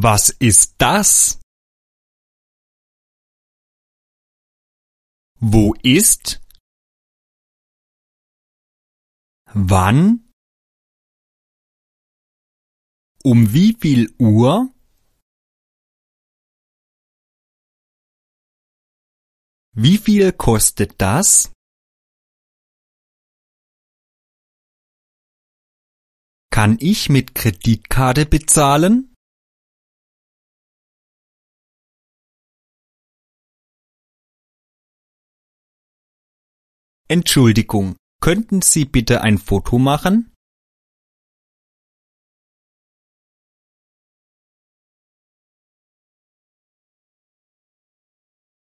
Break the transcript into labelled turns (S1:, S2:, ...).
S1: Was ist das? Wo ist? Wann? Um wie viel Uhr? Wie viel kostet das? Kann ich mit Kreditkarte bezahlen? Entschuldigung, könnten Sie bitte ein Foto machen?